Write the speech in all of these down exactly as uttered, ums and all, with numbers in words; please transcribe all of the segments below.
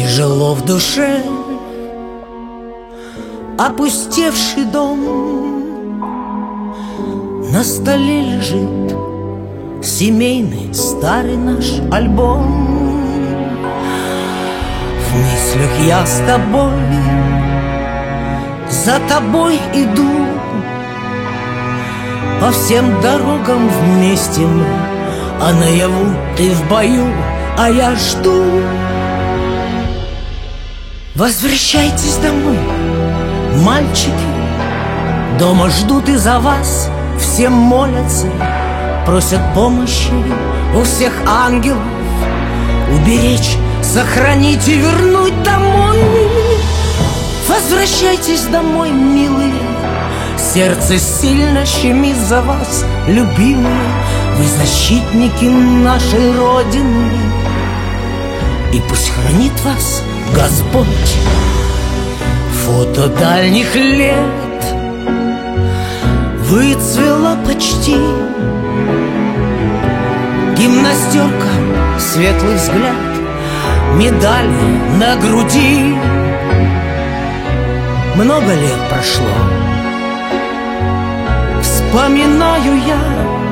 Тяжело в душе, опустевший дом, на столе лежит семейный старый наш альбом. В мыслях я с тобой, за тобой иду, по всем дорогам вместе мы, а наяву ты в бою, а я жду. Возвращайтесь домой, мальчики, дома ждут и за вас все молятся, просят помощи у всех ангелов уберечь, сохранить и вернуть домой. Возвращайтесь домой, милые, сердце сильно щемит за вас, любимые. Вы защитники нашей Родины, и пусть хранит вас Господь. Фото дальних лет выцвела почти, гимнастерка, светлый взгляд, медали на груди. Много лет прошло, вспоминаю я,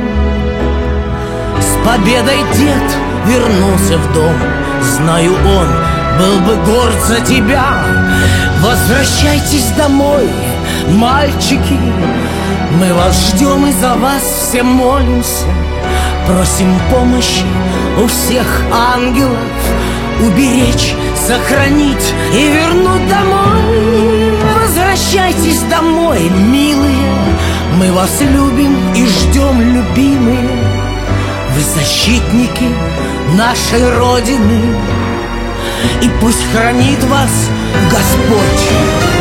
с победой дед вернулся в дом. Знаю, он был бы горд за тебя. Возвращайтесь домой, мальчики, мы вас ждем и за вас все молимся, просим помощи у всех ангелов уберечь, сохранить и вернуть домой. Возвращайтесь домой, милые, мы вас любим и ждем, любимые. Вы защитники нашей Родины, и пусть хранит вас Господь.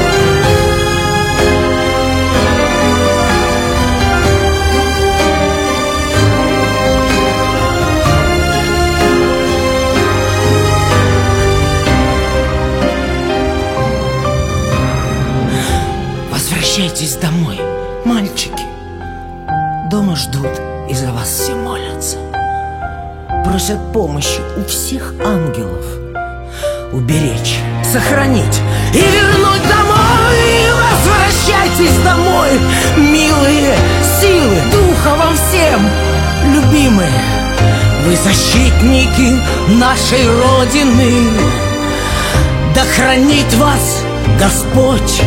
Возвращайтесь домой, мальчики, дома ждут и за вас все молятся, просят помощи у всех ангелов уберечь, сохранить и вернуть домой. Возвращайтесь домой, милые, силы духа вам всем, любимые. Вы защитники нашей Родины, да хранит вас Господь.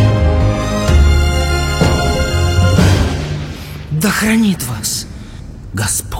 Да хранит вас Господь.